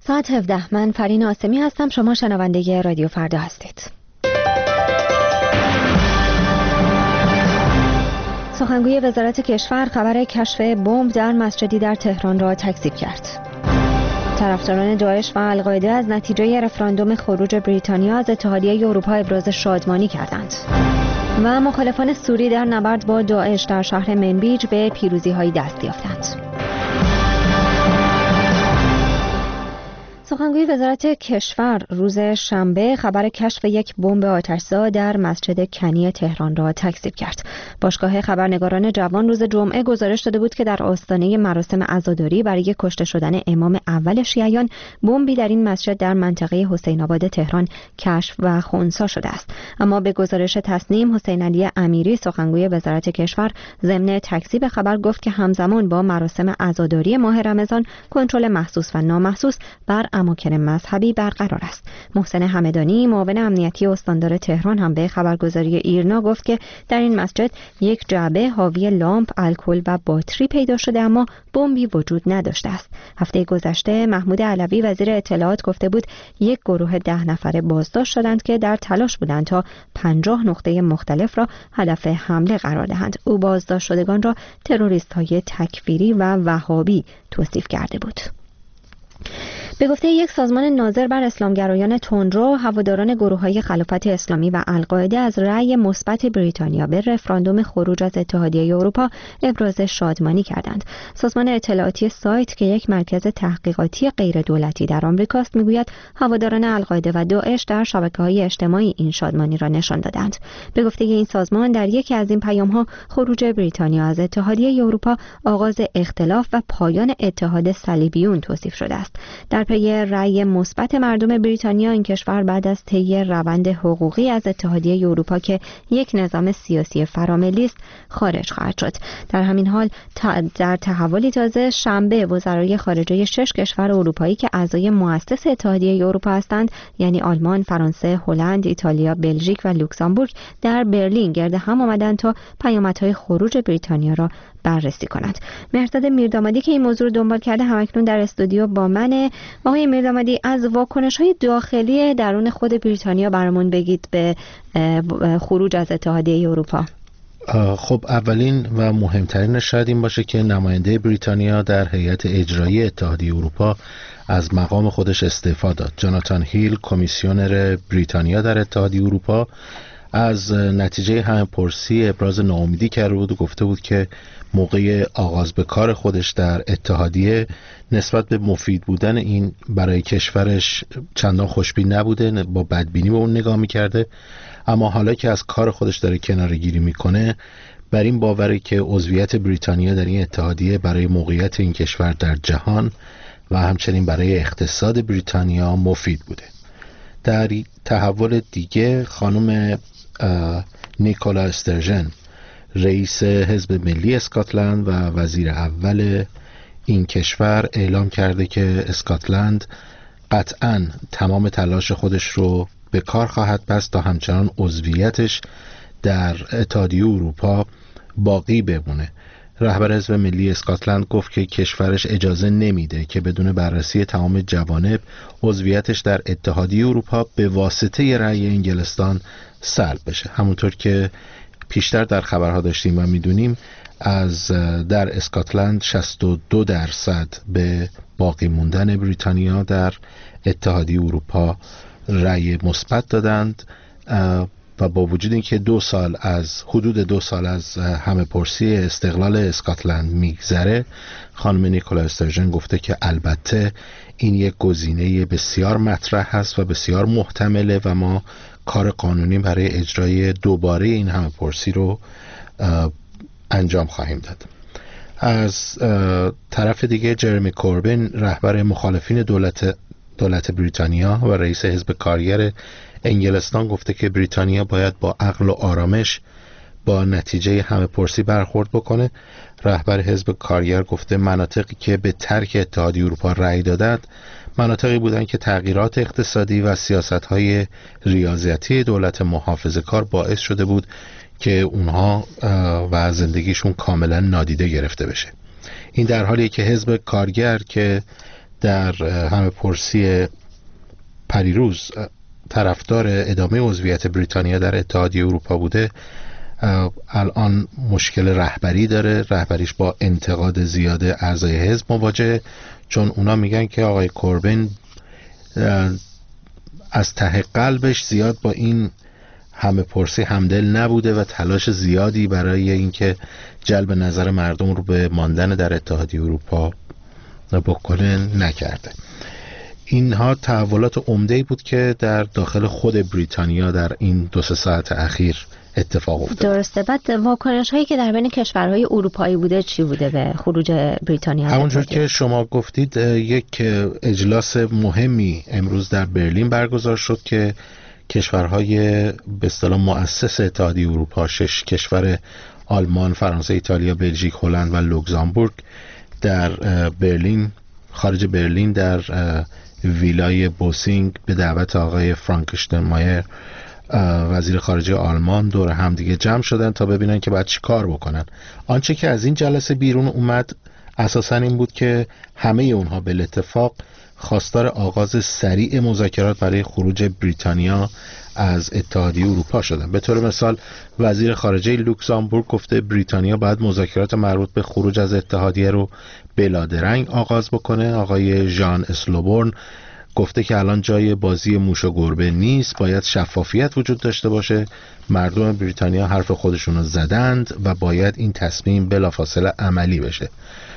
ساعت 17. من فرین آسمی هستم. شما شنونده رادیو فردا هستید. سخنگوی وزارت کشور خبر کشف بمب در مسجدی در تهران را تکذیب کرد. طرفداران داعش و القاعده از نتیجه رفراندوم خروج بریتانیا از اتحادیه اروپا ابراز شادمانی کردند. و مخالفان سوری در نبرد با داعش در شهر منبیج به پیروزی‌هایی دست یافتند. سخنگوی وزارت کشور روز شنبه خبر کشف یک بمب آتشزا در مسجد کنی تهران را تکذیب کرد. باشگاه خبرنگاران جوان روز جمعه گزارش داده بود که در آستانه مراسم عزاداری برای کشته شدن امام اول شیعیان بمبی در این مسجد در منطقه حسین آباد تهران کشف و خنثی شده است. اما به گزارش تصنیم، حسین علی امیری سخنگوی وزارت کشور ضمن تکذیب خبر گفت که همزمان با مراسم عزاداری ماه رمضان کنترل محسوس و نامحسوس بر اماکن مذهبی برقرار است. محسن همدانی معاون امنیتی استاندار تهران هم به خبرگزاری ایرنا گفت که در این مسجد یک جعبه حاوی لامپ، الکل و باتری پیدا شده اما بمبی وجود نداشته است. هفته گذشته محمود علوی وزیر اطلاعات گفته بود یک گروه 10 نفره بازداشت شدند که در تلاش بودند تا 50 نقطه مختلف را هدف حمله قرار دهند. او بازداشت شدگان را تروریست‌های تکفیری و وهابی توصیف کرده بود. به گفته یک سازمان ناظر بر اسلامگرایان تندرو، هواداران گروه‌های خلافت اسلامی و القاعده از رأی مثبت بریتانیا به رفراندوم خروج از اتحادیه اروپا ابراز شادمانی کردند. سازمان اطلاعاتی سایت که یک مرکز تحقیقاتی غیر دولتی در آمریکاست میگوید هواداران القاعده و داعش در شبکه‌های اجتماعی این شادمانی را نشان دادند. به گفته این سازمان در یکی از این پیام‌ها خروج بریتانیا از اتحادیه اروپا آغاز اختلاف و پایان اتحاد صلیبیون توصیف شده است. در پی رأی مثبت مردم بریتانیا، این کشور بعد از طی روند حقوقی از اتحادیه اروپا که یک نظام سیاسی فراملی است خارج خواهد شد. در همین حال در تحولی تازه شنبه وزرای خارجه 6 کشور اروپایی که اعضای مؤسس اتحادیه اروپا هستند، یعنی آلمان، فرانسه، هلند، ایتالیا، بلژیک و لوکزامبورگ در برلین گرد هم آمدند تا پیامدهای خروج بریتانیا را بررسی کند. مهرداد میردامادی که این موضوع رو دنبال کرده همکنون در استودیو با منه. آقای میردامادی، از واکنش‌های داخلی درون خود بریتانیا برامون بگید به خروج از اتحادیه اروپا. خب اولین و مهمترین شاید این باشه که نماینده بریتانیا در هیئت اجرایی اتحادیه اروپا از مقام خودش استعفا داد. جاناتان هیل، کمیسیونر بریتانیا در اتحادیه اروپا، از نتیجه همه‌پرسی ابراز ناامیدی کرده بود و گفته بود که موقع آغاز به کار خودش در اتحادیه نسبت به مفید بودن این برای کشورش چندان خوشبین نبوده، با بدبینی به اون نگاه میکرده. اما حالا که از کار خودش داره کناره‌گیری میکنه، بر این باوره که عضویت بریتانیا در این اتحادیه برای موقعیت این کشور در جهان و همچنین برای اقتصاد بریتانیا مفید بوده. در تحول دیگه خانم نیکولا استرژن، رئیس حزب ملی اسکاتلند و وزیر اول این کشور، اعلام کرده که اسکاتلند قطعاً تمام تلاش خودش رو به کار خواهد بست تا همچنان عضویتش در اتحادیه اروپا باقی بمونه. رهبر حزب ملی اسکاتلند گفت که کشورش اجازه نمیده که بدون بررسی تمام جوانب عضویتش در اتحادیه اروپا به واسطه رأی انگلستان سلب بشه. همونطور که پیشتر در خبرها داشتیم و میدونیم، در اسکاتلند 62% به باقی موندن بریتانیا در اتحادیه اروپا رأی مثبت دادند و با وجود اینکه حدود 2 سال از همه‌پرسی استقلال اسکاتلند میگذره، خانم نیکولا استرژن گفته که البته این یک گزینه بسیار مطرح هست و بسیار محتمله و ما کار قانونی برای اجرای دوباره این همه‌پرسی رو انجام خواهیم داد. از طرف دیگه جرمی کوربین، رهبر مخالفین دولت بریتانیا و رئیس حزب کارگر انگلستان، گفته که بریتانیا باید با عقل و آرامش با نتیجه همه‌پرسی برخورد بکنه. رهبر حزب کارگر گفته مناطقی که به ترک اتحادیه اروپا رأی دادند مناطقی بودند که تغییرات اقتصادی و سیاست‌های ریاضتی دولت محافظه‌کار باعث شده بود که اونها و زندگیشون کاملا نادیده گرفته بشه. این در حالیه که حزب کارگر که در همه پرسی پریروز طرفدار ادامه عضویت بریتانیا در اتحادیه اروپا بوده، الان مشکل رهبری داره. رهبریش با انتقاد زیاد اعضای حزب مواجهه، چون اونا میگن که آقای کوربین از ته قلبش زیاد با این همه پرسی همدل نبوده و تلاش زیادی برای اینکه جلب نظر مردم رو به ماندن در اتحادیه اروپا بکنه نکرده. اینها تحولات عمده‌ای بود که در داخل خود بریتانیا در این 2-3 ساعت اخیر اتفاق افتاد. درسته. بعد واکنش هایی که در بین کشورهای اروپایی بوده چی بوده به خروج بریتانیا؟ همونجور که شما گفتید یک اجلاس مهمی امروز در برلین برگزار شد که کشورهای به اصطلاح مؤسس اتحادیه اروپا، 6 کشور آلمان، فرانسه، ایتالیا، بلژیک، هلند و لوکزامبورگ در برلین، خارج برلین در ویلای بوسینگ به دعوت آقای فرانک اشتاینمایر وزیر خارجه آلمان دور هم دیگه جمع شدن تا ببینن که باید چی کار بکنن. آنچه که از این جلسه بیرون اومد اساساً این بود که همه اونها به اتفاق خواستار آغاز سریع مذاکرات برای خروج بریتانیا از اتحادیه اروپا شدن. به طور مثال وزیر خارجه لوکزامبورگ گفته بریتانیا باید مذاکرات مربوط به خروج از اتحادیه رو بلادرنگ آغاز بکنه. آقای ژان اسلوبورن گفته که الان جای بازی موش و گربه نیست، باید شفافیت وجود داشته باشه. مردم بریتانیا حرف خودشون رو زدند و باید این تصمیم بلافاصله عملی بشه.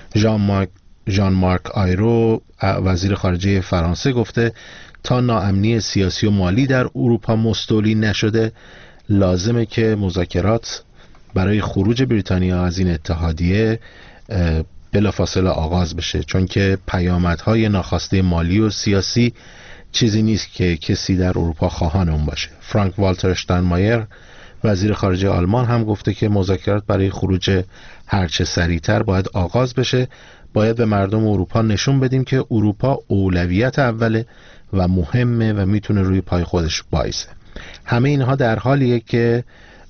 ژان مارک آیرو وزیر خارجه فرانسه گفته تا ناامنی سیاسی و مالی در اروپا مستولی نشده لازمه که مذاکرات برای خروج بریتانیا از این اتحادیه بلافاصله آغاز بشه، چون که پیامدهای ناخواسته مالی و سیاسی چیزی نیست که کسی در اروپا خواهان اون باشه. فرانک والتر اشتاینمایر وزیر خارجه آلمان هم گفته که مذاکرات برای خروج هرچه سریعتر باید آغاز بشه. باید به مردم اروپا نشون بدیم که اروپا اولویت اوله و مهمه و میتونه روی پای خودش وایسه. همه اینها در حالیه که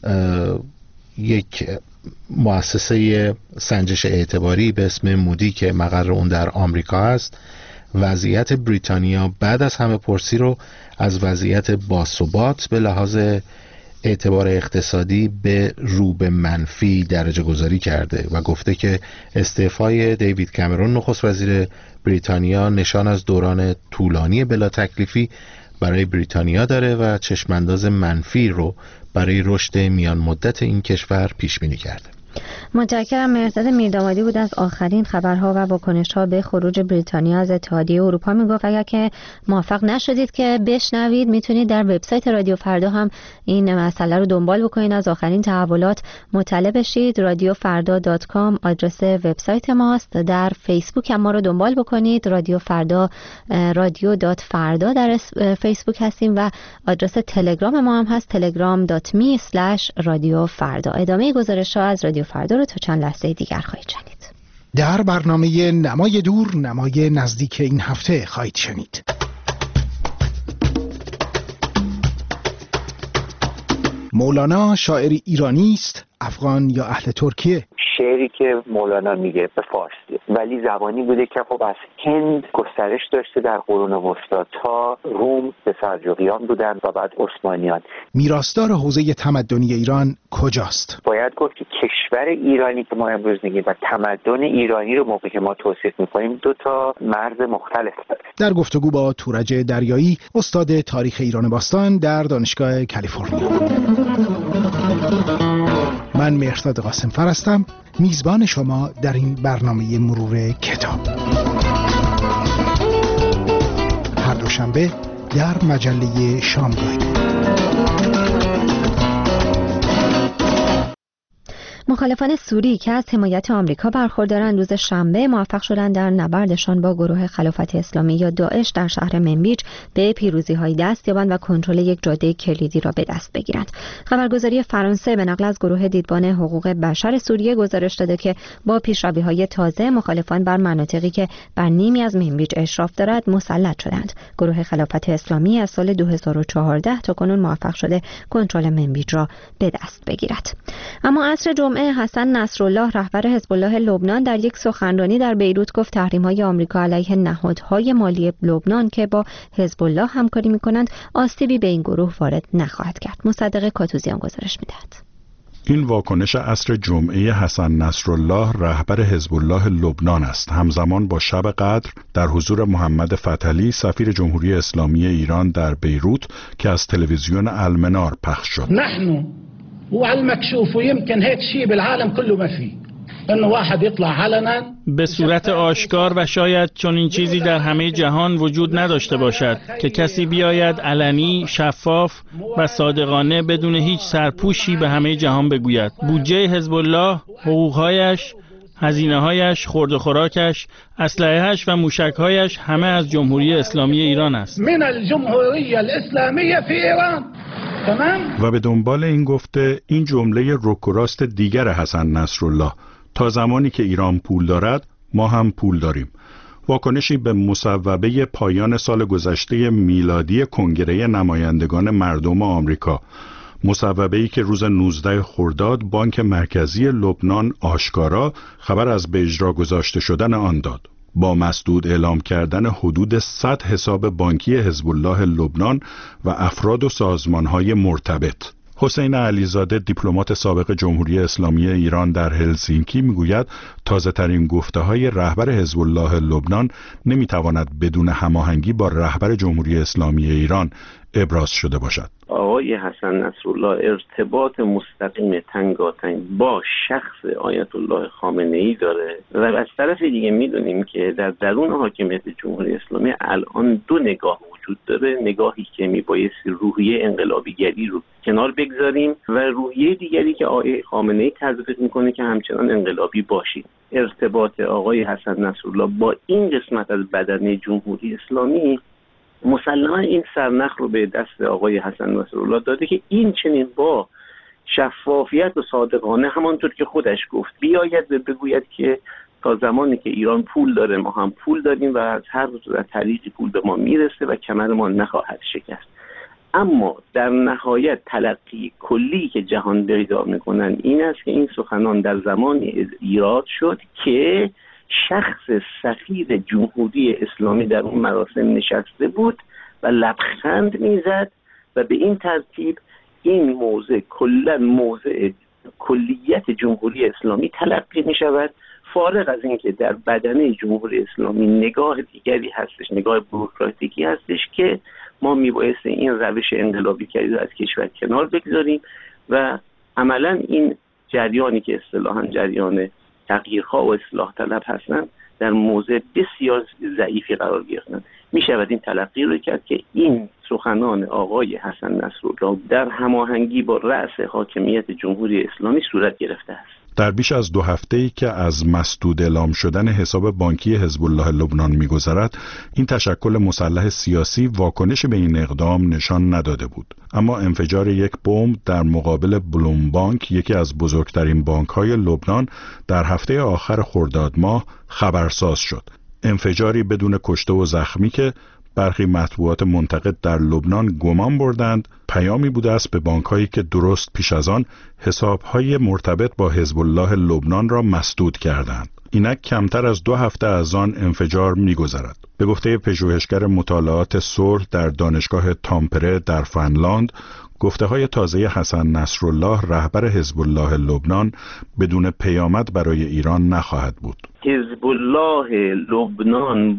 یک مؤسسه سنجش اعتباری به اسم مودی که مقر اون در آمریکا است، وضعیت بریتانیا بعد از همه پرسی رو از وضعیت باثبات به لحاظ اعتبار اقتصادی به رو به منفی درجه گذاری کرده و گفته که استعفای دیوید کامرون نخست وزیر بریتانیا نشان از دوران طولانی بلا تکلیفی برای بریتانیا داره و چشمانداز منفی رو برای رشد میان مدت این کشور پیش بینی کرده. متشکرم. مهرداد میردامادی بود از آخرین خبرها و واکنش‌ها به خروج بریتانیا از اتحادیه اروپا. میگفت اگر که موفق نشدید که بشنوید میتونید در وبسایت رادیو فردا هم این مسئله رو دنبال بکنید، از آخرین تحولات مطلع بشید. radiofarda.com آدرس وبسایت ماست. در فیسبوک هم ما رو دنبال بکنید. رادیو فردا، radio.farda در فیسبوک هستیم و آدرس تلگرام ما هم هست telegram.me/radiofarda. ادامه گزارش‌ها از رادیو فردا رو تا چند لحظه دیگر خواهید شنید. در برنامه نمای دور، نمای نزدیک این هفته خواهید شنید. مولانا شاعری ایرانی است، افغان یا اهل ترکیه؟ شعری که مولانا میگه به فارسی، ولی زبانی بوده که خب از هند گسترش داشته در قرون وسطا تا روم به سلجوقیان بودن و بعد عثمانیان. میراثدار حوزه تمدنی ایران کجاست؟ باید گفت که کشور ایرانی که ما امروز میگیم و تمدن ایرانی رو موقعی که ما توصیف میکنیم دو تا مرز مختلف داره. در گفتگو با تورج دریایی، استاد تاریخ ایران باستان در دانشگاه کالیفرنیا. من مهرداد قاسمفر هستم، میزبان شما در این برنامه مرور کتاب. هر دوشنبه در مجله شامگاهی. مخالفان سوری که از حمایت آمریکا برخوردارند روز شنبه موفق شدند در نبردشان با گروه خلافت اسلامی یا داعش در شهر منبیج به پیروزی‌های دست یابند و کنترل یک جاده کلیدی را به دست بگیرند. خبرگزاری فرانسه به نقل از گروه دیدبان حقوق بشر سوریه گزارش داده که با پیشروی‌های تازه مخالفان بر مناطقی که بر نیمی از منبیج اشراف دارد مسلط شدند. گروه خلافت اسلامی از سال 2014 تا کنون موفق شده کنترل منبیج را به دست بگیرد. اما عصر جمعه جمعه حسن نصرالله رهبر حزب الله لبنان در یک سخنرانی در بیروت گفت تحریم‌های آمریکا علیه نهادهای مالی لبنان که با حزب الله همکاری می‌کنند آسیبی به این گروه وارد نخواهد کرد. مصدق کاتوزیان گزارش می‌دهد. این واکنش عصر جمعه حسن نصرالله رهبر حزب الله لبنان است، همزمان با شب قدر در حضور محمد فتحعلی سفیر جمهوری اسلامی ایران در بیروت که از تلویزیون المنار پخش شد. نحن وعلى المكشوف ويمكن هيك شيء بالعالم كله ما فيه انه واحد يطلع علنا به صورت آشکار و شاید چون این چیزی در همه جهان وجود نداشته باشد که کسی بیاید علنی، شفاف و صادقانه بدون هیچ سرپوشی به همه جهان بگوید بودجه حزب الله، حقوقهایش، هزینه‌هایش، خورد و خوراکش، اسلحه‌اش و موشک‌هایش همه از جمهوری اسلامی ایران است. من الجمهوریه الاسلامیه فی ایران. تمام. و به دنبال این گفته این جمله رک و راست دیگر حسن نصرالله: تا زمانی که ایران پول دارد ما هم پول داریم. واکنشی به مصوبه پایان سال گذشته میلادی کنگره نمایندگان مردم آمریکا، مصوبه‌ای که روز 19 خرداد بانک مرکزی لبنان آشکارا خبر از به اجرا گذاشته شدن آن داد، با مسدود اعلام کردن حدود 100 حساب بانکی حزب الله لبنان و افراد و سازمان‌های مرتبط. حسین علیزاده دیپلمات سابق جمهوری اسلامی ایران در هلسینکی میگوید تازه‌ترین گفته‌های رهبر حزب الله لبنان نمیتواند بدون هماهنگی با رهبر جمهوری اسلامی ایران ابراز شده باشد. آقای حسن نصرالله ارتباط مستقیم تنگاتنگ با شخص آیت الله خامنه‌ای داره و از طرف دیگه میدونیم که در درون حاکمیت جمهوری اسلامی الان دو نگاه وجود داره، نگاهی که میبایستی روحیه انقلابیگری رو کنار بگذاریم و روحیه دیگری که آقای خامنه‌ای تزریق میکنه که همچنان انقلابی باشیم. ارتباط آقای حسن نصرالله با این قسمت از بدنه جمهوری اسلامی مسلما این سرنخ رو به دست آقای حسن نصرالله داده که این چنین با شفافیت و صادقانه همانطور که خودش گفت بیاید و بگوید که تا زمانی که ایران پول داره ما هم پول داریم و از هر طریقی پول به ما میرسه و کمر ما نخواهد شکست. اما در نهایت تلقی کلی که جهان پیدا میکنن این است که این سخنان در زمانی ایراد شد که شخص سفیر جمهوری اسلامی در اون مراسم نشسته بود و لبخند میزد و به این ترتیب این موضع کلا موضع کلیت جمهوری اسلامی تلقی می شود، فارغ از اینکه در بدنه جمهوری اسلامی نگاه دیگری هستش، نگاه بوروکراتیکی هستش که ما میبایستی این روش انقلابیگری رو از کشور کنار بگذاریم و عملا این جریانی که اصطلاحاً جریان تغییرها و اصلاح طلب هستند در موضع بسیار ضعیفی قرار گرفتند. می شود این تلقی رو کرد که این سخنان آقای حسن نصرالله در هماهنگی با رأس حاکمیت جمهوری اسلامی صورت گرفته است. در بیش از 2 هفته‌ای که از مسدود اعلام شدن حساب بانکی حزب الله لبنان می‌گذرد، این تشکل مسلح سیاسی واکنش به این اقدام نشان نداده بود. اما انفجار یک بمب در مقابل بلومبانک، یکی از بزرگترین بانک‌های لبنان، در هفته آخر خرداد ماه خبرساز شد. انفجاری بدون کشته و زخمی که برخی مطبوعات منتقد در لبنان گمان بردند پیامی بوده است به بانک‌هایی که درست پیش از آن حساب‌های مرتبط با حزب الله لبنان را مسدود کردند. اینک کمتر از 2 هفته از آن انفجار می‌گذرد. به گفته پژوهشگر مطالعات صلح در دانشگاه تامپره در فنلاند، گفته‌های تازه حسن نصرالله رهبر حزب الله لبنان بدون پیامد برای ایران نخواهد بود. حزب الله لبنان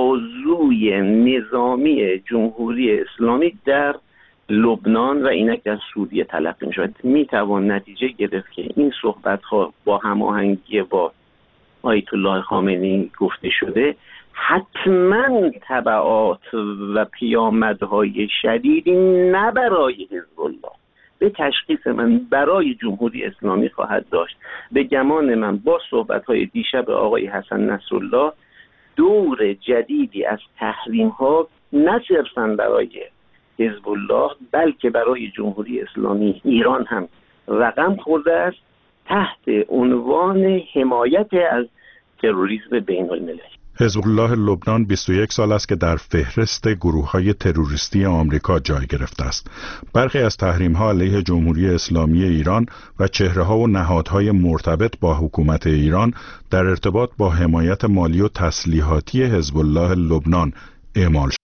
بازوی نظامی جمهوری اسلامی در لبنان و اینک در سوریه تلقی می‌شود. میتوان نتیجه گرفت که این صحبت‌ها با هماهنگی با آیت الله خامنه‌ای گفته شده حتما تبعات و پیامدهای شدیدی نه برای حزب الله، به تشخیص من برای جمهوری اسلامی خواهد داشت. به گمان من با صحبت‌های دیشب آقای حسن نصرالله دور جدیدی از تحریم‌ها نه صرفاً برای حزب الله بلکه برای جمهوری اسلامی ایران هم رقم خورده است تحت عنوان حمایت از تروریسم بین‌المللی. حزب الله لبنان 21 سال است که در فهرست گروه‌های تروریستی آمریکا جای گرفته است. برخی از تحریم‌ها علیه جمهوری اسلامی ایران و چهره‌ها و نهادهای مرتبط با حکومت ایران در ارتباط با حمایت مالی و تسلیحاتی حزب الله لبنان اعمال